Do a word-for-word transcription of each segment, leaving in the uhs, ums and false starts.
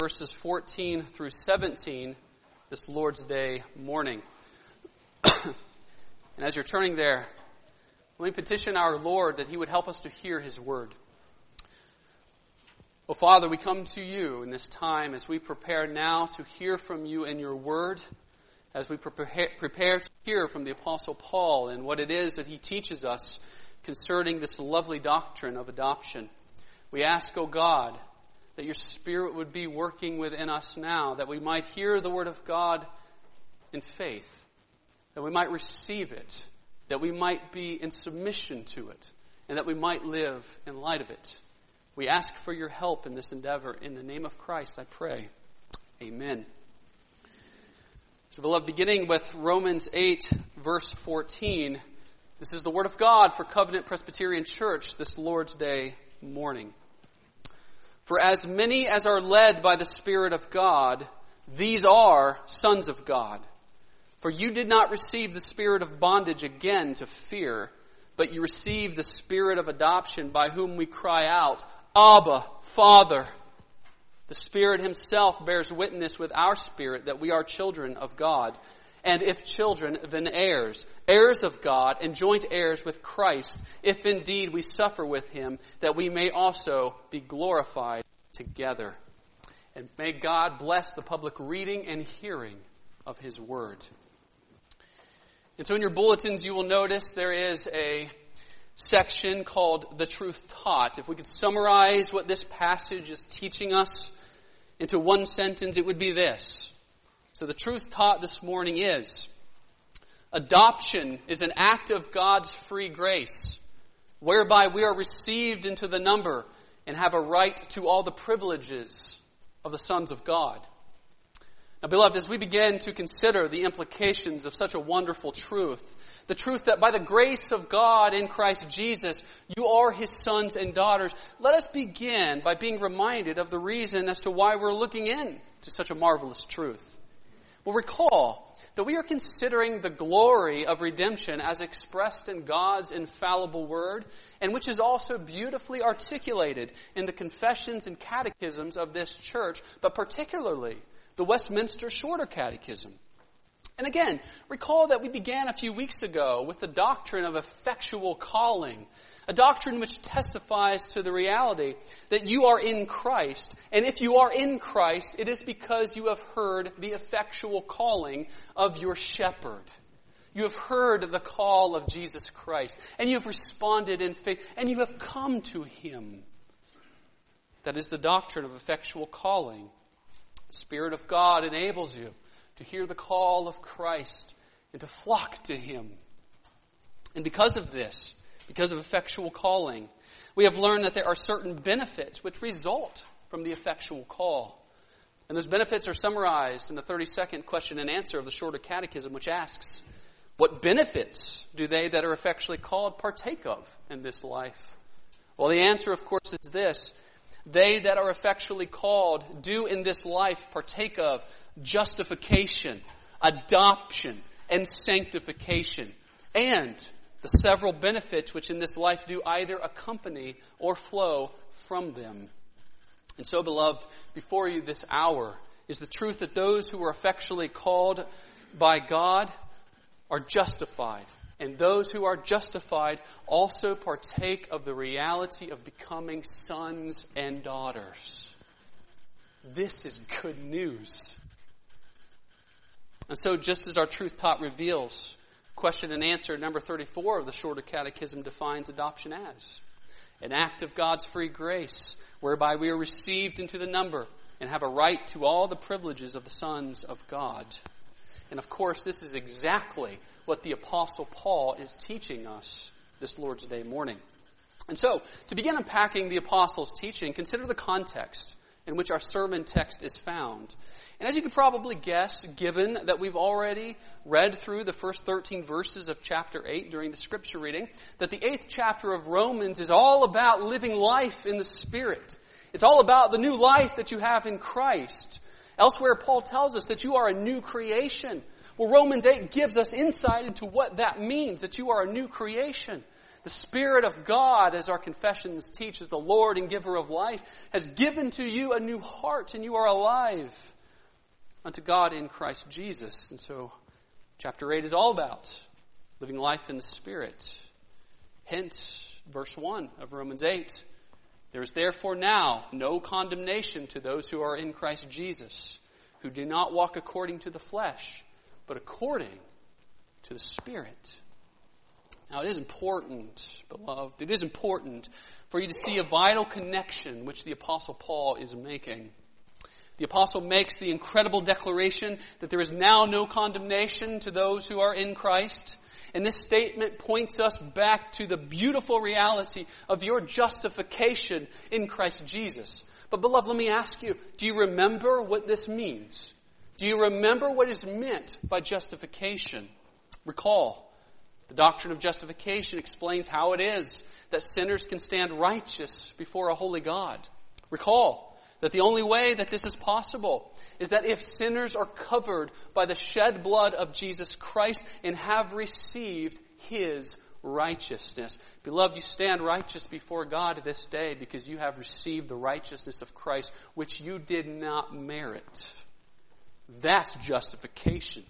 verses fourteen through seventeen this Lord's Day morning. And as you're turning there, let me petition our Lord that He would help us to hear His word. Oh, Father, we come to You in this time as we prepare now to hear from You in Your word, as we prepare, prepare to hear from the Apostle Paul and what it is that he teaches us concerning this lovely doctrine of adoption. We ask, O God, that Your Spirit would be working within us now, that we might hear the Word of God in faith, that we might receive it, that we might be in submission to it, and that we might live in light of it. We ask for Your help in this endeavor. In the name of Christ, I pray. Amen. So, beloved, beginning with Romans eight, verse fourteen, this is the Word of God for Covenant Presbyterian Church this Lord's Day morning. For as many as are led by the Spirit of God, these are sons of God. For you did not receive the spirit of bondage again to fear, but you received the Spirit of adoption by whom we cry out, Abba, Father. The Spirit Himself bears witness with our spirit that we are children of God. And if children, then heirs, heirs of God and joint heirs with Christ, if indeed we suffer with Him, that we may also be glorified together. And may God bless the public reading and hearing of His word. And so in your bulletins you will notice there is a section called The Truth Taught. If we could summarize what this passage is teaching us into one sentence, it would be this. So the truth taught this morning is, adoption is an act of God's free grace, whereby we are received into the number and have a right to all the privileges of the sons of God. Now, beloved, as we begin to consider the implications of such a wonderful truth, the truth that by the grace of God in Christ Jesus, you are His sons and daughters, let us begin by being reminded of the reason as to why we're looking in to such a marvelous truth. Well, recall that we are considering the glory of redemption as expressed in God's infallible word, and which is also beautifully articulated in the confessions and catechisms of this church, but particularly the Westminster Shorter Catechism. And again, recall that we began a few weeks ago with the doctrine of effectual calling, a doctrine which testifies to the reality that you are in Christ. And if you are in Christ, it is because you have heard the effectual calling of your shepherd. You have heard the call of Jesus Christ, and you have responded in faith, and you have come to Him. That is the doctrine of effectual calling. The Spirit of God enables you to hear the call of Christ and to flock to Him. And because of this, because of effectual calling, we have learned that there are certain benefits which result from the effectual call. And those benefits are summarized in the thirty-second question and answer of the Shorter Catechism, which asks, what benefits do they that are effectually called partake of in this life? Well, the answer, of course, is this. They that are effectually called do in this life partake of justification, adoption, and sanctification, and the several benefits which in this life do either accompany or flow from them. And so, beloved, before you this hour is the truth that those who are effectually called by God are justified. And those who are justified also partake of the reality of becoming sons and daughters. This is good news. And so, just as our truth taught reveals, question and answer number thirty-four of the Shorter Catechism defines adoption as an act of God's free grace, whereby we are received into the number and have a right to all the privileges of the sons of God. And of course, this is exactly what the Apostle Paul is teaching us this Lord's Day morning. And so, to begin unpacking the Apostle's teaching, consider the context in which our sermon text is found. And as you can probably guess, given that we've already read through the first thirteen verses of chapter eight during the scripture reading, that the eighth chapter of Romans is all about living life in the Spirit. It's all about the new life that you have in Christ. Elsewhere, Paul tells us that you are a new creation. Well, Romans eight gives us insight into what that means, that you are a new creation. The Spirit of God, as our confessions teach, as the Lord and giver of life, has given to you a new heart, and you are alive unto God in Christ Jesus. And so, chapter eight is all about living life in the Spirit. Hence, verse one of Romans eight. There is therefore now no condemnation to those who are in Christ Jesus, who do not walk according to the flesh, but according to the Spirit. Now, it is important, beloved, it is important for you to see a vital connection which the Apostle Paul is making. The Apostle makes the incredible declaration that there is now no condemnation to those who are in Christ. And this statement points us back to the beautiful reality of your justification in Christ Jesus. But beloved, let me ask you, do you remember what this means? Do you remember what is meant by justification? Recall, the doctrine of justification explains how it is that sinners can stand righteous before a holy God. Recall that the only way that this is possible is that if sinners are covered by the shed blood of Jesus Christ and have received His righteousness. Beloved, you stand righteous before God this day because you have received the righteousness of Christ, which you did not merit. That's justification.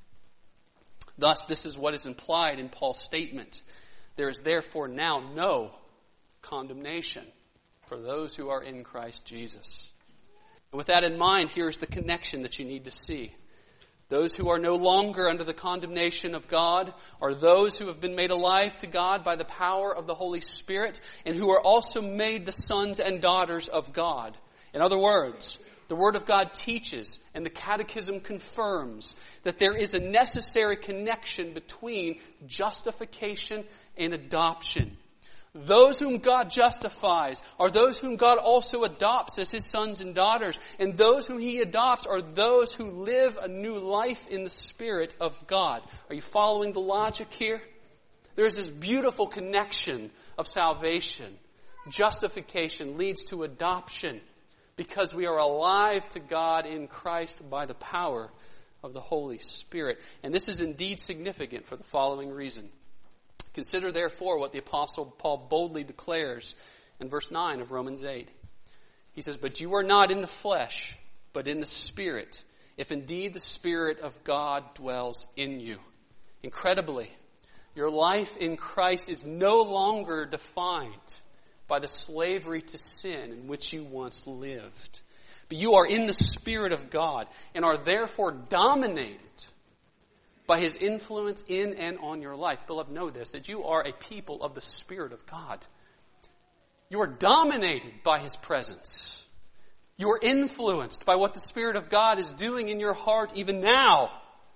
Thus, this is what is implied in Paul's statement. There is therefore now no condemnation for those who are in Christ Jesus. And with that in mind, here's the connection that you need to see. Those who are no longer under the condemnation of God are those who have been made alive to God by the power of the Holy Spirit and who are also made the sons and daughters of God. In other words, the Word of God teaches and the Catechism confirms that there is a necessary connection between justification and adoption. Those whom God justifies are those whom God also adopts as His sons and daughters. And those whom He adopts are those who live a new life in the Spirit of God. Are you following the logic here? There's this beautiful connection of salvation. Justification leads to adoption because we are alive to God in Christ by the power of the Holy Spirit. And this is indeed significant for the following reason. Consider, therefore, what the Apostle Paul boldly declares in verse nine of Romans eight. He says, "But you are not in the flesh, but in the Spirit, if indeed the Spirit of God dwells in you." Incredibly, your life in Christ is no longer defined by the slavery to sin in which you once lived. But you are in the Spirit of God and are therefore dominated by His influence in and on your life. Beloved, know this, that you are a people of the Spirit of God. You are dominated by His presence. You are influenced by what the Spirit of God is doing in your heart even now.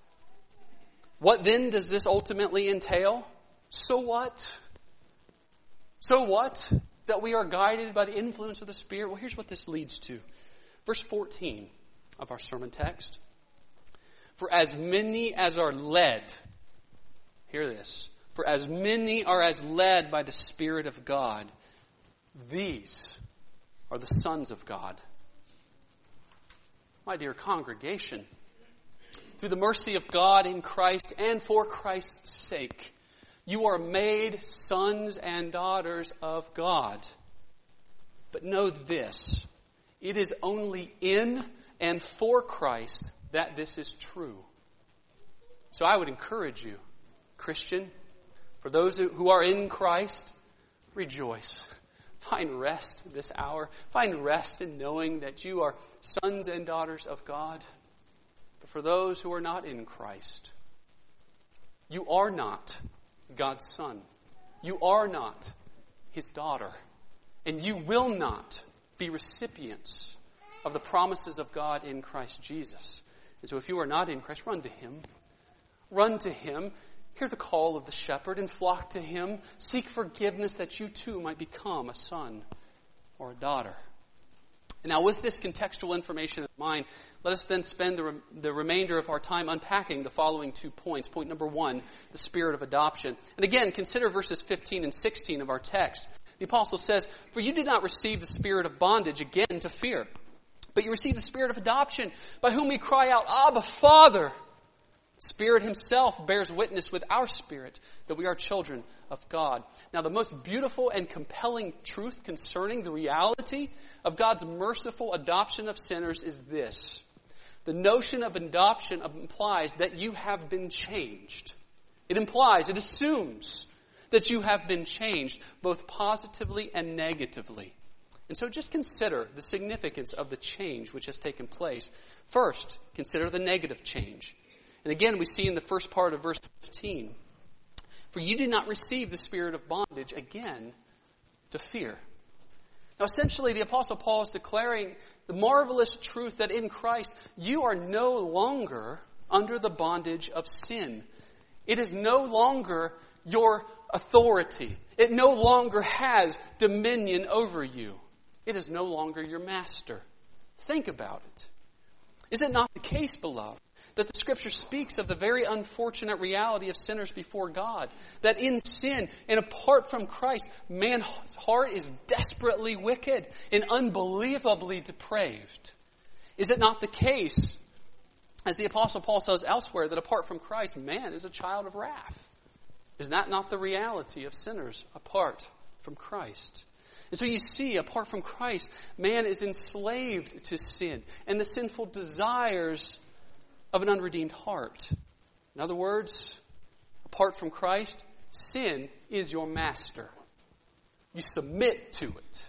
What then does this ultimately entail? So what? So what? That we are guided by the influence of the Spirit? Well, here's what this leads to. Verse fourteen of our sermon text. For as many as are led, hear this, for as many are as led by the Spirit of God, these are the sons of God. My dear congregation, through the mercy of God in Christ and for Christ's sake, you are made sons and daughters of God. But know this, it is only in and for Christ that this is true. So I would encourage you, Christian, for those who are in Christ, rejoice. Find rest this hour. Find rest in knowing that you are sons and daughters of God. But for those who are not in Christ, you are not God's son. You are not His daughter. And you will not be recipients of the promises of God in Christ Jesus. And so if you are not in Christ, run to Him. Run to Him. Hear the call of the shepherd and flock to Him. Seek forgiveness that you too might become a son or a daughter. And now with this contextual information in mind, let us then spend the, re- the remainder of our time unpacking the following two points. Point number one, the spirit of adoption. And again, consider verses fifteen and sixteen of our text. The apostle says, "For you did not receive the spirit of bondage again to fear, but you received the spirit of adoption, by whom we cry out, Abba, Father. Spirit himself bears witness with our spirit that we are children of God. Now, the most beautiful and compelling truth concerning the reality of God's merciful adoption of sinners is this. The notion of adoption implies that you have been changed. It implies, it assumes that you have been changed, both positively and negatively. And so just consider the significance of the change which has taken place. First, consider the negative change. And again, we see in the first part of verse fifteen, for you did not receive the spirit of bondage again to fear. Now, essentially, the Apostle Paul is declaring the marvelous truth that in Christ, you are no longer under the bondage of sin. It is no longer your authority. It no longer has dominion over you. It is no longer your master. Think about it. Is it not the case, beloved, that the Scripture speaks of the very unfortunate reality of sinners before God? That in sin and apart from Christ, man's heart is desperately wicked and unbelievably depraved. Is it not the case, as the Apostle Paul says elsewhere, that apart from Christ, man is a child of wrath? Is that not the reality of sinners apart from Christ? And so you see, apart from Christ, man is enslaved to sin and the sinful desires of an unredeemed heart. In other words, apart from Christ, sin is your master. You submit to it.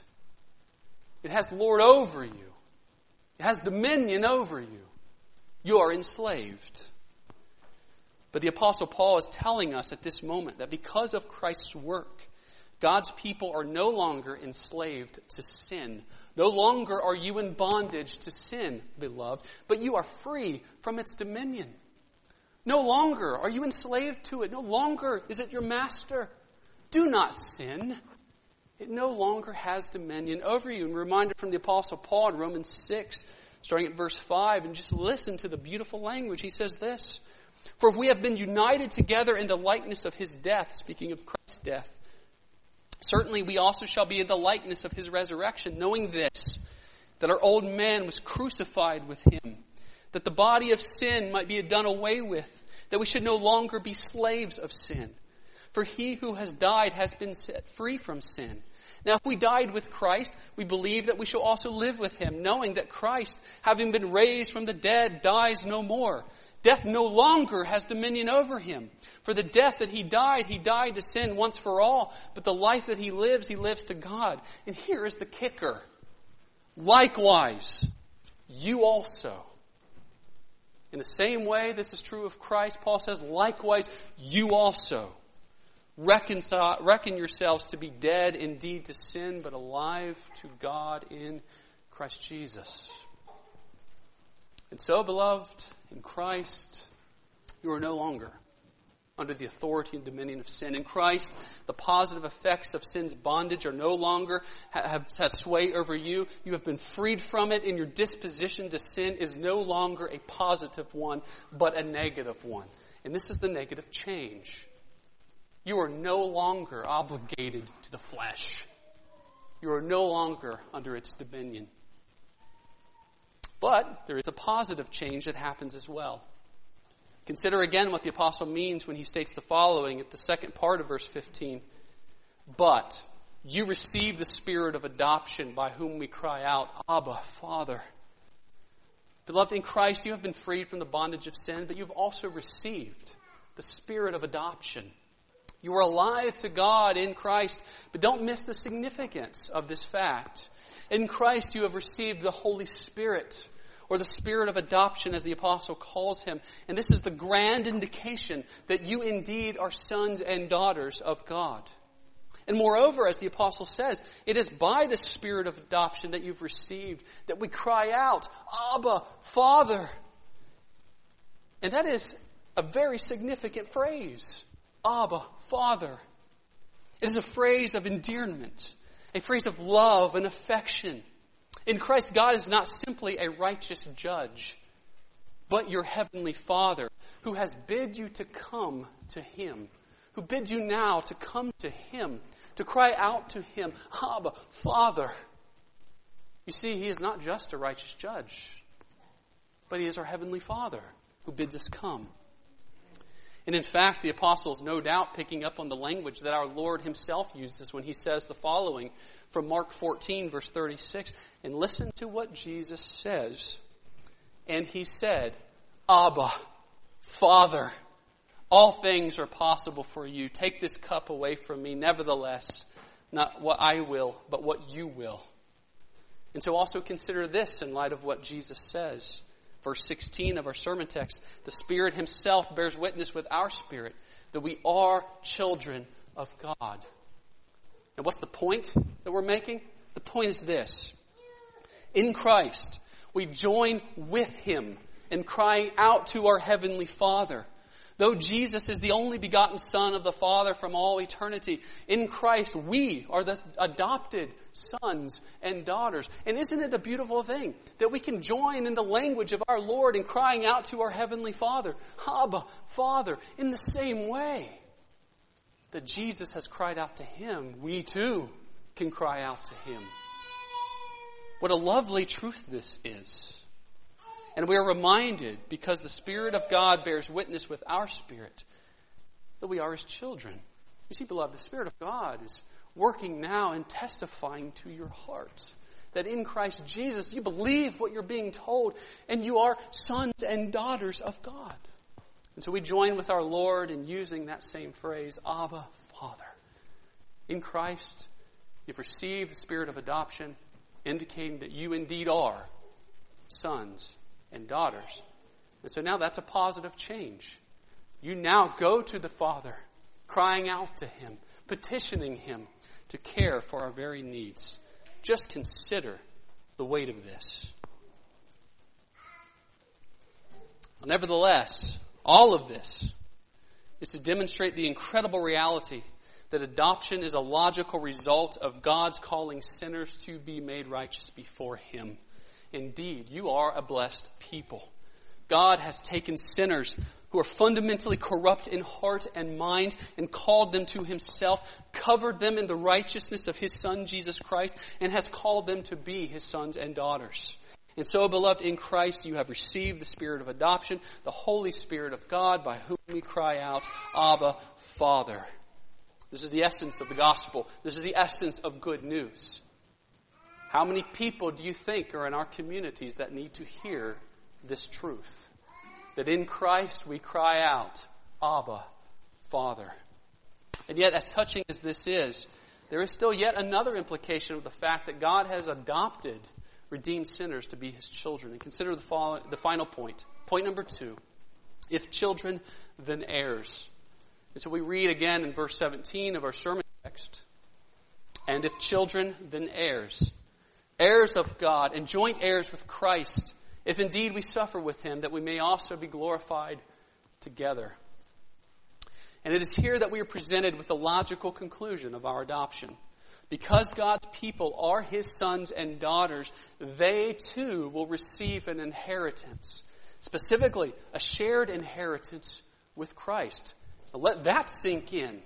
It has lord over you. It has dominion over you. You are enslaved. But the Apostle Paul is telling us at this moment that because of Christ's work, God's people are no longer enslaved to sin. No longer are you in bondage to sin, beloved, but you are free from its dominion. No longer are you enslaved to it. No longer is it your master. Do not sin. It no longer has dominion over you. And a reminder from the Apostle Paul in Romans six, starting at verse five, and just listen to the beautiful language. He says this, for if we have been united together in the likeness of his death, speaking of Christ's death, certainly we also shall be in the likeness of his resurrection, knowing this, that our old man was crucified with him, that the body of sin might be done away with, that we should no longer be slaves of sin. For he who has died has been set free from sin. Now if we died with Christ, we believe that we shall also live with him, knowing that Christ, having been raised from the dead, dies no more. Death no longer has dominion over him. For the death that he died, he died to sin once for all. But the life that he lives, he lives to God. And here is the kicker. Likewise, you also. In the same way this is true of Christ, Paul says, likewise, you also. Reconcile, reckon yourselves to be dead indeed to sin, but alive to God in Christ Jesus. And so, beloved, in Christ, you are no longer under the authority and dominion of sin. In Christ, the positive effects of sin's bondage are no longer have, have sway over you. You have been freed from it, and your disposition to sin is no longer a positive one, but a negative one. And this is the negative change. You are no longer obligated to the flesh. You are no longer under its dominion. But there is a positive change that happens as well. Consider again what the apostle means when he states the following at the second part of verse fifteen. But you receive the spirit of adoption by whom we cry out, Abba, Father. Beloved, in Christ you have been freed from the bondage of sin, but you've also received the spirit of adoption. You are alive to God in Christ, but don't miss the significance of this fact. In Christ you have received the Holy Spirit, or the spirit of adoption as the apostle calls him. And this is the grand indication that you indeed are sons and daughters of God. And moreover, as the apostle says, it is by the spirit of adoption that you've received that we cry out, Abba, Father. And that is a very significant phrase. Abba, Father. It is a phrase of endearment, a phrase of love and affection. In Christ, God is not simply a righteous judge, but your heavenly Father who has bid you to come to him, who bids you now to come to him, to cry out to him, Abba, Father. You see, he is not just a righteous judge, but he is our heavenly Father who bids us come. And in fact, the apostles, no doubt, picking up on the language that our Lord himself uses when he says the following from Mark fourteen, verse thirty-six. And listen to what Jesus says. And he said, Abba, Father, all things are possible for you. Take this cup away from me. Nevertheless, not what I will, but what you will. And so also consider this in light of what Jesus says. Verse sixteen of our sermon text, the Spirit himself bears witness with our spirit that we are children of God. And what's the point that we're making? The point is this. In Christ, we join with him in crying out to our Heavenly Father. Though Jesus is the only begotten Son of the Father from all eternity, in Christ we are the adopted sons and daughters. And isn't it a beautiful thing that we can join in the language of our Lord in crying out to our Heavenly Father, Abba, Father, in the same way that Jesus has cried out to him, we too can cry out to him. What a lovely truth this is. And we are reminded, because the Spirit of God bears witness with our spirit, that we are his children. You see, beloved, the Spirit of God is working now and testifying to your heart that in Christ Jesus you believe what you're being told and you are sons and daughters of God. And so we join with our Lord in using that same phrase, Abba, Father. In Christ, you've received the Spirit of adoption, indicating that you indeed are sons and daughters. And so now that's a positive change. You now go to the Father, crying out to him, petitioning him to care for our very needs. Just consider the weight of this. Nevertheless, all of this is to demonstrate the incredible reality that adoption is a logical result of God's calling sinners to be made righteous before him. Indeed, you are a blessed people. God has taken sinners who are fundamentally corrupt in heart and mind and called them to himself, covered them in the righteousness of his Son, Jesus Christ, and has called them to be his sons and daughters. And so, beloved, in Christ you have received the Spirit of adoption, the Holy Spirit of God, by whom we cry out, Abba, Father. This is the essence of the gospel. This is the essence of good news. How many people do you think are in our communities that need to hear this truth? That in Christ we cry out, Abba, Father. And yet, as touching as this is, there is still yet another implication of the fact that God has adopted redeemed sinners to be his children. And consider the, follow, the final point. Point number two. If children, then heirs. And so we read again in verse seventeen of our sermon text. And if children, then heirs. Heirs of God and joint heirs with Christ, if indeed we suffer with him, that we may also be glorified together. And it is here that we are presented with the logical conclusion of our adoption. Because God's people are his sons and daughters, they too will receive an inheritance. Specifically, a shared inheritance with Christ. Now let that sink in.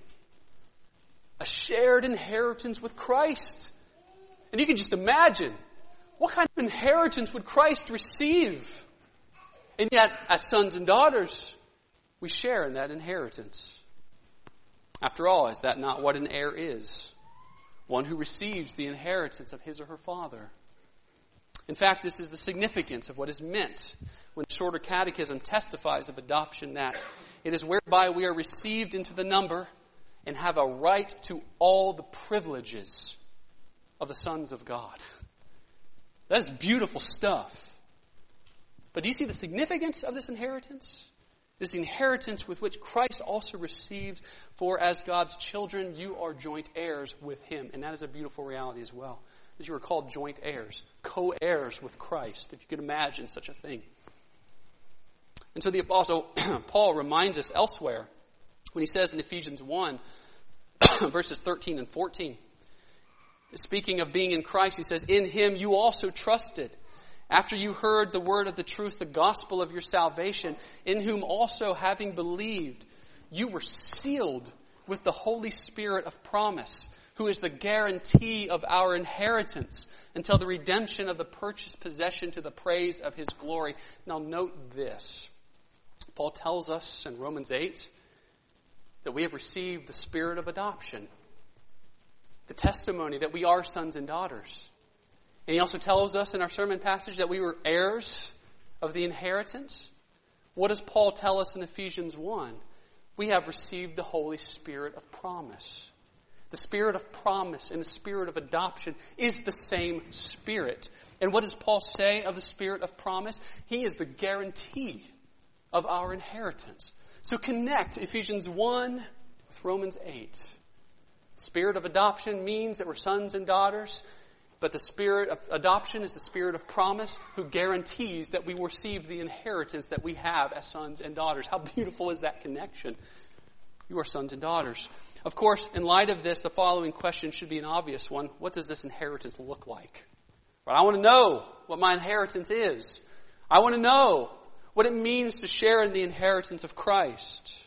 A shared inheritance with Christ. And you can just imagine, what kind of inheritance would Christ receive? And yet, as sons and daughters, we share in that inheritance. After all, is that not what an heir is? One who receives the inheritance of his or her father. In fact, this is the significance of what is meant when the Shorter Catechism testifies of adoption, that it is whereby we are received into the number and have a right to all the privileges of the sons of God. That is beautiful stuff. But do you see the significance of this inheritance? This inheritance with which Christ also received, for as God's children, you are joint heirs with him. And that is a beautiful reality as well. As you are called joint heirs, co-heirs with Christ, if you could imagine such a thing. And so the Apostle Paul reminds us elsewhere when he says in Ephesians one, verses thirteen and fourteen, speaking of being in Christ, he says, in him you also trusted, after you heard the word of the truth, the gospel of your salvation, in whom also having believed, you were sealed with the Holy Spirit of promise, who is the guarantee of our inheritance until the redemption of the purchased possession to the praise of his glory. Now note this. Paul tells us in Romans eight that we have received the spirit of adoption, the testimony that we are sons and daughters. And he also tells us in our sermon passage that we were heirs of the inheritance. What does Paul tell us in Ephesians one? We have received the Holy Spirit of promise. The Spirit of promise and the Spirit of adoption is the same Spirit. And what does Paul say of the Spirit of promise? He is the guarantee of our inheritance. So connect Ephesians one with Romans eight. The Spirit of adoption means that we're sons and daughters. But the Spirit of adoption is the Spirit of promise who guarantees that we receive the inheritance that we have as sons and daughters. How beautiful is that connection? You are sons and daughters. Of course, in light of this, the following question should be an obvious one. What does this inheritance look like? Well, I want to know what my inheritance is. I want to know what it means to share in the inheritance of Christ.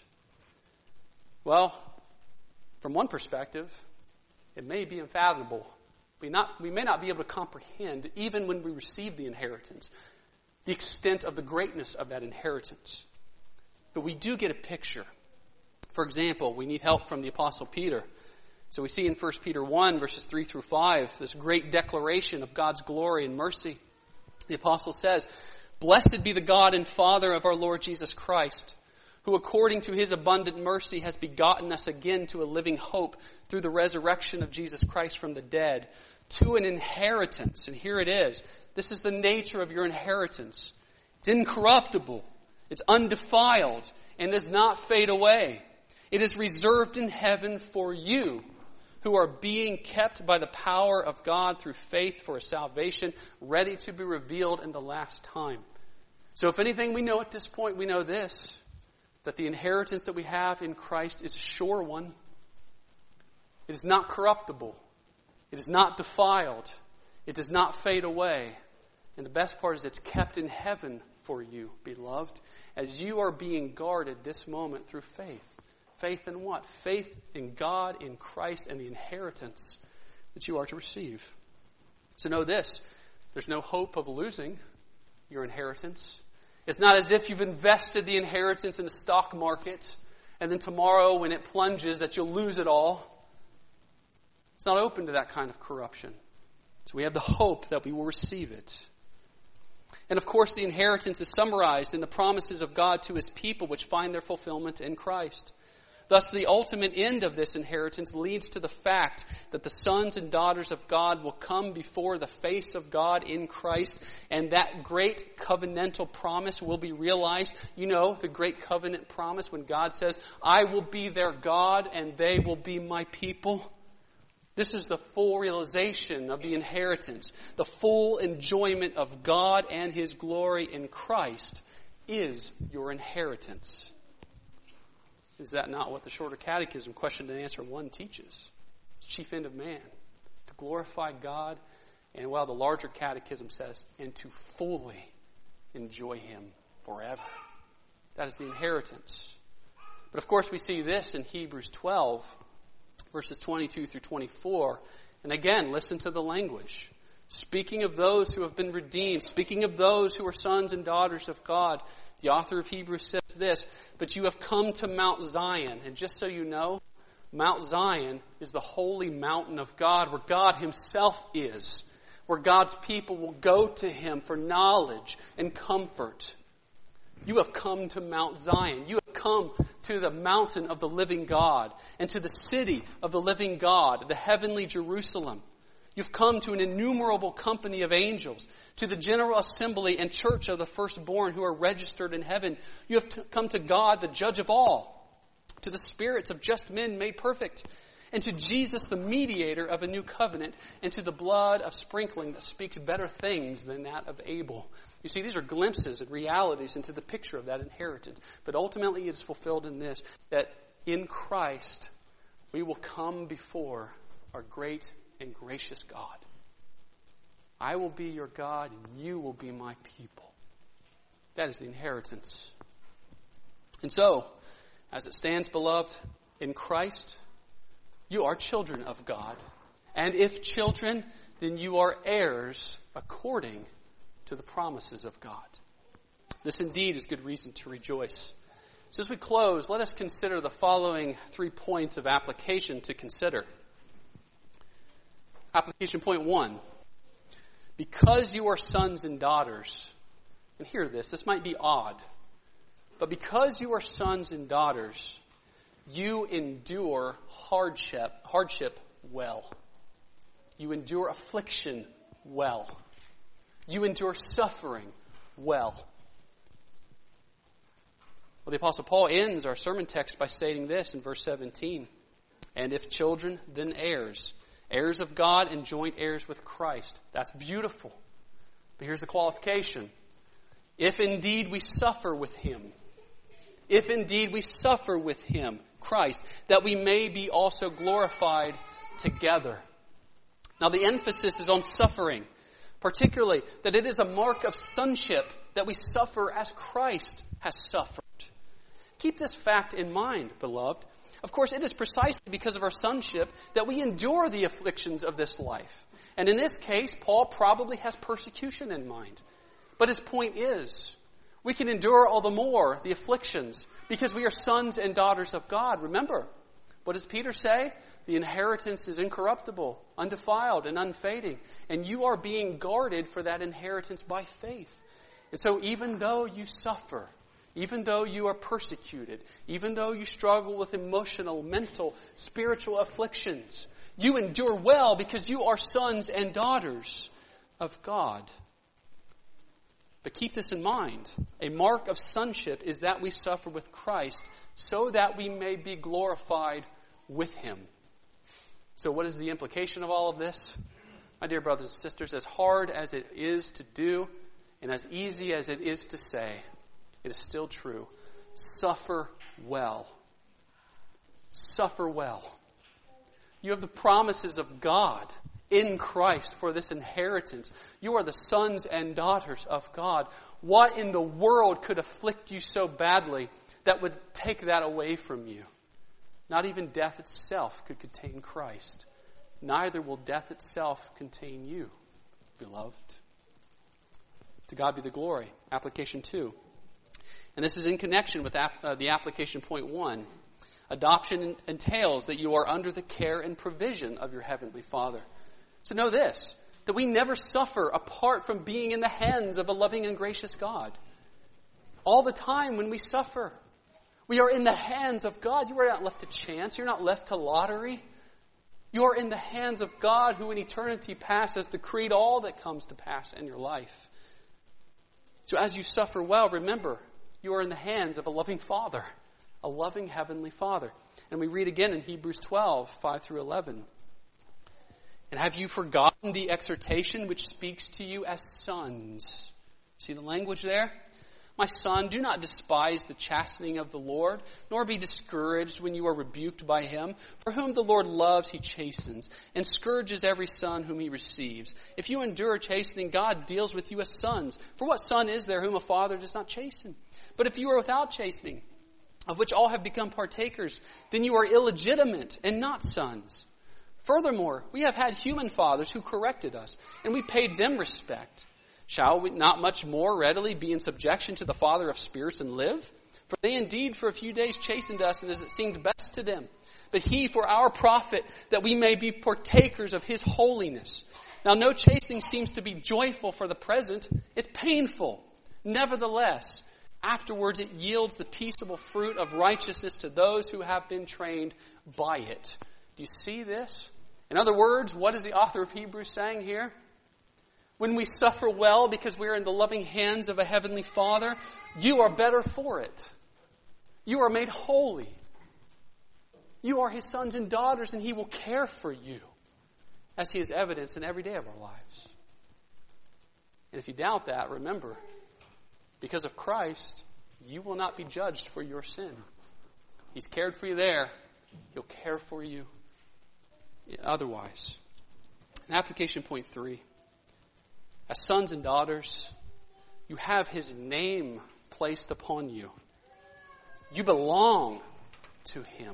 Well, from one perspective, it may be unfathomable. We, not, we may not be able to comprehend, even when we receive the inheritance, the extent of the greatness of that inheritance. But we do get a picture. For example, we need help from the Apostle Peter. So we see in First Peter one, verses three through five, this great declaration of God's glory and mercy. The Apostle says, "Blessed be the God and Father of our Lord Jesus Christ, who according to his abundant mercy has begotten us again to a living hope through the resurrection of Jesus Christ from the dead, to an inheritance." And here it is. This is the nature of your inheritance. It's incorruptible. It's undefiled and does not fade away. It is reserved in heaven for you, who are being kept by the power of God through faith for a salvation ready to be revealed in the last time. So if anything we know at this point, we know this, that the inheritance that we have in Christ is a sure one. It is not corruptible. It is not defiled. It does not fade away. And the best part is it's kept in heaven for you, beloved, as you are being guarded this moment through faith. Faith in what? Faith in God, in Christ, and the inheritance that you are to receive. So know this, there's no hope of losing your inheritance. It's not as if you've invested the inheritance in the stock market and then tomorrow when it plunges that you'll lose it all. It's not open to that kind of corruption. So we have the hope that we will receive it. And of course the inheritance is summarized in the promises of God to his people which find their fulfillment in Christ. Thus, the ultimate end of this inheritance leads to the fact that the sons and daughters of God will come before the face of God in Christ, and that great covenantal promise will be realized. You know, the great covenant promise when God says, "I will be their God and they will be my people." This is the full realization of the inheritance. The full enjoyment of God and his glory in Christ is your inheritance. Is that not what the Shorter Catechism, question and answer one, teaches? It's the chief end of man, to glorify God, and while the larger catechism says, and to fully enjoy him forever. That is the inheritance. But of course we see this in Hebrews twelve, verses twenty-two through twenty-four. And again, listen to the language. Speaking of those who have been redeemed, speaking of those who are sons and daughters of God, the author of Hebrews says this, "But you have come to Mount Zion." And just so you know, Mount Zion is the holy mountain of God, where God himself is, where God's people will go to him for knowledge and comfort. You have come to Mount Zion. You have come to the mountain of the living God and to the city of the living God, the heavenly Jerusalem. You've come to an innumerable company of angels, to the general assembly and church of the firstborn who are registered in heaven. You have t- come to God, the judge of all, to the spirits of just men made perfect, and to Jesus, the mediator of a new covenant, and to the blood of sprinkling that speaks better things than that of Abel. You see, these are glimpses and realities into the picture of that inheritance. But ultimately it is fulfilled in this, that in Christ we will come before our great and gracious God. I will be your God and you will be my people. That is the inheritance. And so, as it stands, beloved, in Christ, you are children of God. And if children, then you are heirs according to the promises of God. This indeed is good reason to rejoice. So as we close, let us consider the following three points of application to consider. Application point one. Because you are sons and daughters, and hear this, this might be odd, but because you are sons and daughters, you endure hardship, hardship well. You endure affliction well. You endure suffering well. Well, the Apostle Paul ends our sermon text by stating this in verse seventeen. And if children, then heirs. Heirs of God and joint heirs with Christ. That's beautiful. But here's the qualification. If indeed we suffer with Him. If indeed we suffer with Him, Christ, that we may be also glorified together. Now the emphasis is on suffering. Particularly that it is a mark of sonship that we suffer as Christ has suffered. Keep this fact in mind, beloved. Of course, it is precisely because of our sonship that we endure the afflictions of this life. And in this case, Paul probably has persecution in mind. But his point is, we can endure all the more the afflictions because we are sons and daughters of God. Remember, what does Peter say? The inheritance is incorruptible, undefiled, and unfading. And you are being guarded for that inheritance by faith. And so even though you suffer, even though you are persecuted, even though you struggle with emotional, mental, spiritual afflictions, you endure well because you are sons and daughters of God. But keep this in mind. A mark of sonship is that we suffer with Christ so that we may be glorified with Him. So what is the implication of all of this? My dear brothers and sisters, as hard as it is to do and as easy as it is to say, it is still true. Suffer well. Suffer well. You have the promises of God in Christ for this inheritance. You are the sons and daughters of God. What in the world could afflict you so badly that would take that away from you? Not even death itself could contain Christ. Neither will death itself contain you, beloved. To God be the glory. Application two. And this is in connection with ap- uh, the application point one. Adoption entails that you are under the care and provision of your Heavenly Father. So know this, that we never suffer apart from being in the hands of a loving and gracious God. All the time when we suffer, we are in the hands of God. You are not left to chance. You're not left to lottery. You are in the hands of God who in eternity past has decreed all that comes to pass in your life. So as you suffer well, remember, you are in the hands of a loving Father, a loving Heavenly Father. And we read again in Hebrews twelve, five through eleven. And have you forgotten the exhortation which speaks to you as sons? See the language there? My son, do not despise the chastening of the Lord, nor be discouraged when you are rebuked by Him. For whom the Lord loves, He chastens, and scourges every son whom He receives. If you endure chastening, God deals with you as sons. For what son is there whom a father does not chasten? But if you are without chastening, of which all have become partakers, then you are illegitimate and not sons. Furthermore, we have had human fathers who corrected us, and we paid them respect. Shall we not much more readily be in subjection to the Father of spirits and live? For they indeed for a few days chastened us, and as it seemed best to them. But He for our profit, that we may be partakers of His holiness. Now no chastening seems to be joyful for the present. It's painful. Nevertheless, afterwards it yields the peaceable fruit of righteousness to those who have been trained by it. Do you see this? In other words, what is the author of Hebrews saying here? When we suffer well because we are in the loving hands of a Heavenly Father, you are better for it. You are made holy. You are His sons and daughters, and He will care for you as He is evidenced in every day of our lives. And if you doubt that, remember, because of Christ, you will not be judged for your sin. He's cared for you there. He'll care for you otherwise. And application point three. As sons and daughters, you have His name placed upon you. You belong to Him.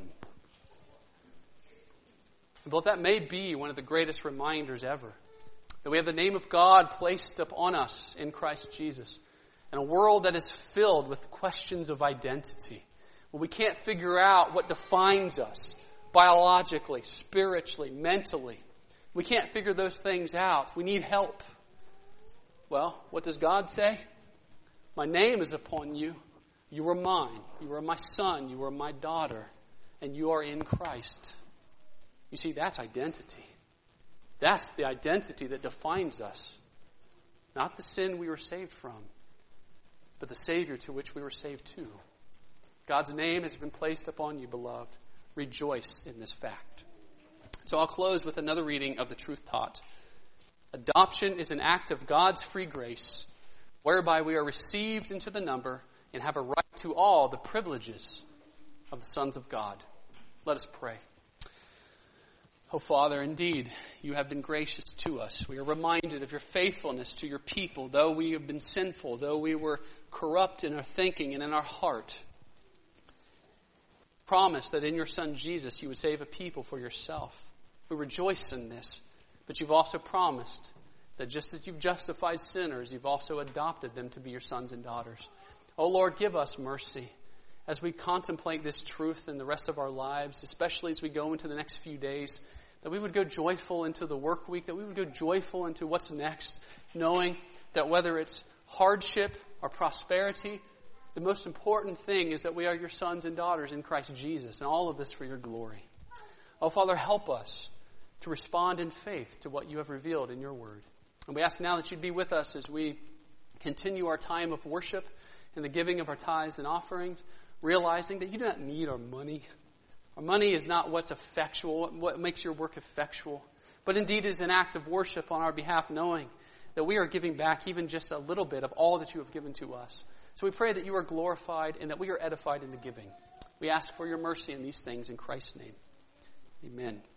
But that may be one of the greatest reminders ever. That we have the name of God placed upon us in Christ Jesus. In a world that is filled with questions of identity. when we can't figure out what defines us biologically, spiritually, mentally, we can't figure those things out. We need help. Well, what does God say? My name is upon you. You are mine. You are my son. You are my daughter. And you are in Christ. You see, that's identity. That's the identity that defines us. Not the sin we were saved from, but the Savior to which we were saved to. God's name has been placed upon you, beloved. Rejoice in this fact. So I'll close with another reading of the truth taught. Adoption is an act of God's free grace, whereby we are received into the number and have a right to all the privileges of the sons of God. Let us pray. Oh, Father, indeed, you have been gracious to us. We are reminded of your faithfulness to your people, though we have been sinful, though we were corrupt in our thinking and in our heart. Promise that in your Son Jesus you would save a people for yourself. We rejoice in this, but you've also promised that just as you've justified sinners, you've also adopted them to be your sons and daughters. Oh Lord, give us mercy as we contemplate this truth in the rest of our lives, especially as we go into the next few days, that we would go joyful into the work week, that we would go joyful into what's next, knowing that whether it's hardship or prosperity, the most important thing is that we are your sons and daughters in Christ Jesus, and all of this for your glory. Oh, Father, help us to respond in faith to what you have revealed in your word. And we ask now that you'd be with us as we continue our time of worship and the giving of our tithes and offerings, realizing that you do not need our money. Our money is not what's effectual, what makes your work effectual, but indeed is an act of worship on our behalf, knowing that we are giving back even just a little bit of all that you have given to us. So we pray that you are glorified and that we are edified in the giving. We ask for your mercy in these things in Christ's name. Amen.